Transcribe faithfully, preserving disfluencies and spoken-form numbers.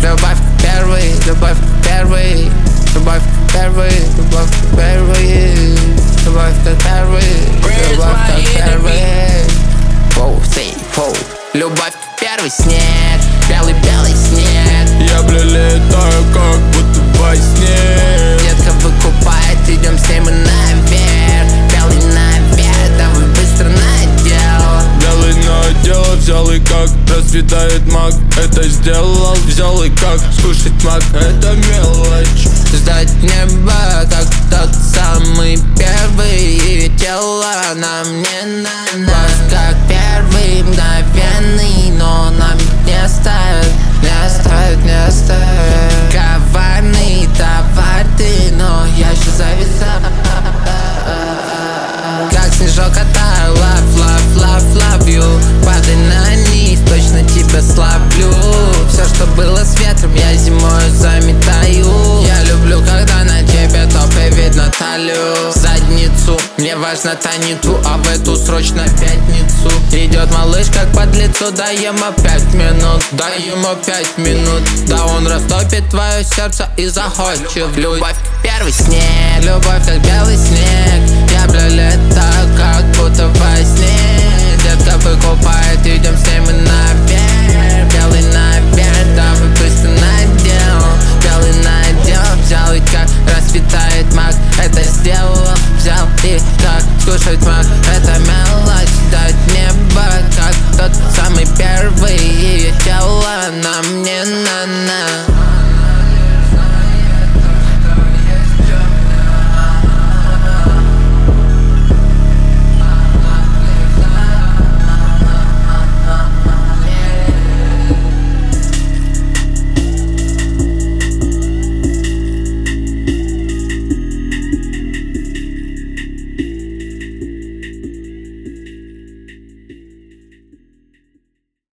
Любовь первый, любовь первый, любовь первый, любовь первый, любовь как первый, любовь как первый. Фоу, сей, фоу. Любовь первый снег, белый-белый снег. Я, бля, летаю, как будто во сне. Детка выкупает, идем с ней мы наверх. Белый наверх, давай быстро на дело. Белый на дело взял и как расцветает мак. Это сделал, взял и как скушать мак. Это мелочь. Ждать небо, как тот самый первый. И тело нам не надо. Как первый, мгновенный, но нам не оставит, не оставит, не оставит. Коварный товар ты, но я еще зависаю. Как снежок катаю, love, love, love, love you. Падай на низ, точно тебя славлю. Все, что было с ветром, я зимой заметаю. Я люблю, когда на тебе топе видно талию. Задницу, мне важно та не ту, а в эту срочно пятницу. Идет малыш как под лицо, дай ему пять минут, дай ему пять минут. Да он растопит твое сердце и захочет в любовь. Первый снег, любовь как белый снег. Я, бля, летаю, как будто во сне. Детка выкупает, идем с ней мы наверх.